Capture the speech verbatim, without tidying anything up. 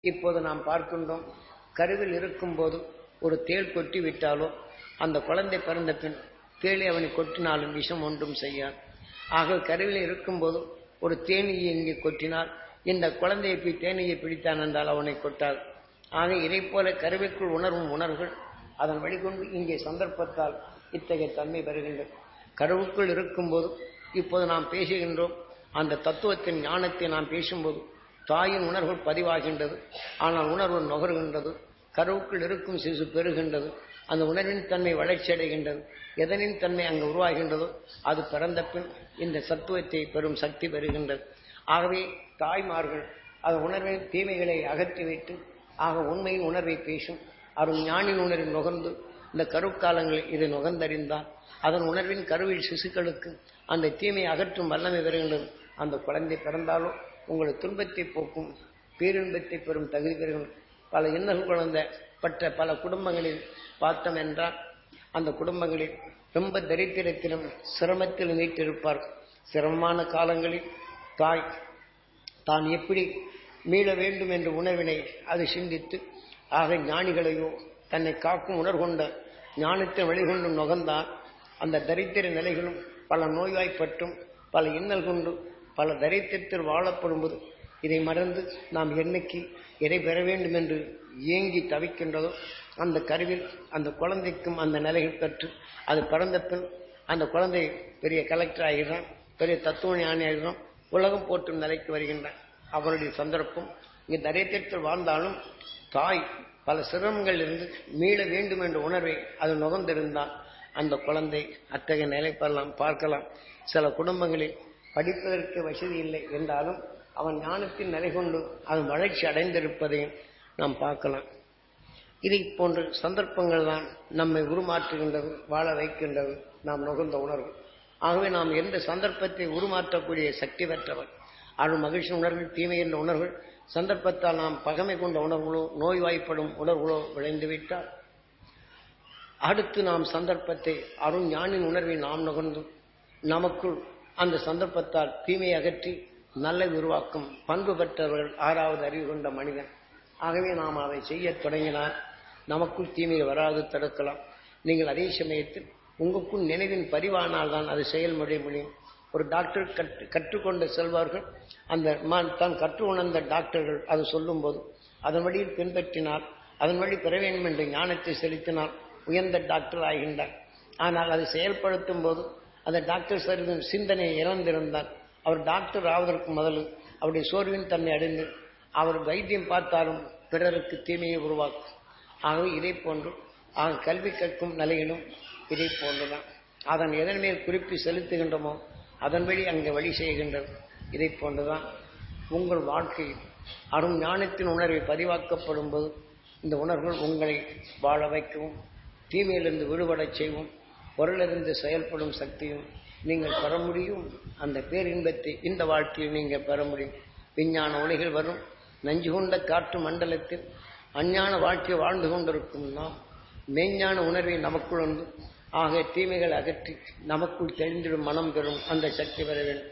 இப்போது நாம் பார்க்கின்றோம், கருவில் இருக்கும்போது ஒரு தேள் கொட்டி விட்டாலோ அந்த குழந்தை பிறந்த பின் தேளை அவனை கொட்டினாலும் விஷம் ஒன்றும் செய்யார். ஆக கருவில் இருக்கும்போது ஒரு தேனீயை இங்கே கொட்டினால் இந்த குழந்தையை போய் தேனீயை பிடித்தான் என்றால் அவனை கொட்டார். ஆக இதை போல கருவிற்குள் உணர்வும் உணர்வுகள் அதன் வழிகொண்டு இங்கே சந்தர்ப்பத்தால் இத்தகைய தன்மை பெறுகின்றது. கருவுக்குள் இருக்கும்போது இப்போது நாம் பேசுகின்றோம், அந்த தத்துவத்தின் ஞானத்தை நாம் பேசும்போது தாயின் உணர்வு பதிவாகின்றது. ஆனால் உணர்வு நுகர்கின்றது. கருவுக்குள் இருக்கும் சிசு பெறுகின்றது. அந்த உணர்வின் தன்மை வளர்ச்சி அடைகின்றது. எதனின் தன்மை அங்கு உருவாகின்றதோ அது பிறந்த பின் இந்த சத்துவத்தை பெறும் சக்தி பெறுகின்றது. ஆகவே தாய்மார்கள் அது உணர்வின் தீமைகளை அகற்றிவிட்டு ஆக உண்மையின் உணர்வை பேசும் அரும் ஞானின் உணர்வை நுகர்ந்து இந்த கருக்காலங்களில் இதை நுகர்ந்தறிந்தால் அதன் உணர்வின் கருவில் சிசுக்களுக்கு அந்த தீமையை அகற்றும் வல்லமை பெறுகின்றது. அந்த குழந்தை பிறந்தாலோ உங்களை துன்பத்தை போக்கும் பேரின்பத்தை பெறும் தகுதி பெறுகின்றது. பல இன்னல் குழந்தை பற்ற பல குடும்பங்களில் பார்த்தோம் என்றால் அந்த குடும்பங்களில் ரொம்ப தரித்திரத்திலும் சிரமத்திலும் நீட்டிருப்பார். சிரமமான காலங்களில் தாய் தான் எப்படி மீள வேண்டும் என்ற உணர்வினை அது சிந்தித்து ஆக ஞானிகளையோ தன்னை காக்கும் உணர்கொண்ட ஞானத்தை வழிகொண்டு நுகர்ந்தால் அந்த தரித்திர நிலைகளும் பல நோய்வாய்ப்பட்டும் பல இன்னல் கொண்டு பல தரித்திரத்தில் வாழப்படும்போது இதை மறந்து நாம் என்னைக்கு எதை பெற வேண்டும் என்று ஏங்கி தவிக்கின்றதோ அந்த கருவில் அந்த குழந்தைக்கும் அந்த நிலைகள் பெற்று அது பிறந்த பின் அந்த குழந்தை பெரிய கலெக்டர் ஆகிறான், பெரிய தத்துவ ஞானி ஆகிறான், உலகம் போற்றும் நிலைக்கு வருகின்றான். அவருடைய சந்தர்ப்பம் இங்கே தரித்திரத்தில் வாழ்ந்தாலும் தாய் பல சிரமங்கள் இருந்து மீள வேண்டும் என்ற உணர்வை அது நுகர்ந்திருந்தால் அந்த குழந்தை அத்தகைய நிலை பெறலாம் பார்க்கலாம். சில குடும்பங்களில் படிப்பதற்கு வசதி இல்லை என்றாலும் அவன் ஞானத்தின் நிலை கொண்டு அது வளர்ச்சி அடைந்திருப்பதையும் நாம் பார்க்கலாம். இதை போன்ற சந்தர்ப்பங்கள் தான் நம்மை உருமாற்றுகின்றது, வாழ வைக்கின்றது நாம் நுகர்ந்த உணர்வு. ஆகவே நாம் எந்த சந்தர்ப்பத்தை உருமாற்றக்கூடிய சக்தி பெற்றவர். அருள் மகிழ்ச்சி உணர்வுகள் தீமை என்ற உணர்வுகள் சந்தர்ப்பத்தால் நாம் பகமை கொண்ட உணர்வுகளோ நோய்வாய்ப்படும் உணர்வுகளோ விளைந்துவிட்டால் அடுத்து நாம் சந்தர்ப்பத்தை அருள் ஞானின் உணர்வை நாம் நுகர்ந்து நமக்குள் அந்த சந்தர்ப்பத்தால் தீமையை அகற்றி நல்ல உருவாக்கும் பண்பு பெற்றவர்கள் ஆறாவது அறிவு கொண்ட மனிதன். ஆகவே நாம் அதை செய்ய தொடங்கினால் நமக்குள் தீமையை வராது தடுக்கலாம். நீங்கள் அதே சமயத்தில் உங்களுக்குள் நினைவின் பதிவானால் தான் அது செயல்முறை முடியும். ஒரு டாக்டர் கற்று கற்றுக்கொண்ட செல்வார்கள் அந்த தான் கற்று உணர்ந்த டாக்டர்கள் அது சொல்லும் போது அதன் வழியில் பின்பற்றினால் அதன் வழி பெற வேண்டும் என்ற ஞானத்தை செலுத்தினால் உயர்ந்த டாக்டர் ஆகின்றார். ஆனால் அதை செயல்படுத்தும் போது அந்த டாக்டர் சரிவின் சிந்தனையை இழந்திருந்தால் அவர் டாக்டர் ஆவதற்கு முதலில் அவருடைய சோர்வின் தன்மை அடைந்து அவர் வைத்தியம் பார்த்தாலும் பிறருக்கு தீமையை உருவாக்கும். ஆகவே இதை போன்று ஆக கல்வி கற்கும் நிலையிலும் இதை போன்றுதான் அதன் எதன் மேல் குறிப்பி செலுத்துகின்றோமோ அதன் வழி அங்கே வழி செய்கின்றது. இதை போன்றுதான் உங்கள் வாழ்க்கையில் அரும் ஞானத்தின் உணர்வை பதிவாக்கப்படும் போது இந்த உணர்வுகள் உங்களை வாழ வைக்கவும் தீமையிலிருந்து விடுபடச் செய்வோம். பொருளிலிருந்து செயல்படும் சக்தியும் நீங்கள் பெற முடியும். அந்த பேரின்பத்தை இந்த வாழ்க்கையில் நீங்கள் பெற முடியும். விஞ்ஞான ஒளிகள் வரும் நஞ்சு கொண்ட காற்று மண்டலத்தில் அஞ்ஞான வாழ்க்கை வாழ்ந்து கொண்டிருக்கும் நாம் மெய்ஞான உணர்வை நமக்குள் வந்து ஆக தீமைகள் அகற்றி நமக்குள் தெரிந்திடும் மனம் பெறும் அந்த சக்தி பெற வேண்டும்.